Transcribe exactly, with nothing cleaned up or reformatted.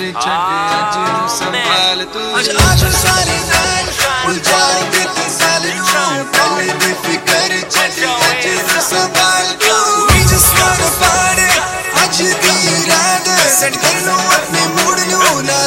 चढ़े अज नू संभाल तू अज आज सारे नाल उलझाए देते साल नू पहले दी फिकर चढ़े अज नू संभाल तू We just wanna party अज दी रात सेट कर लो अपने मूड नू ना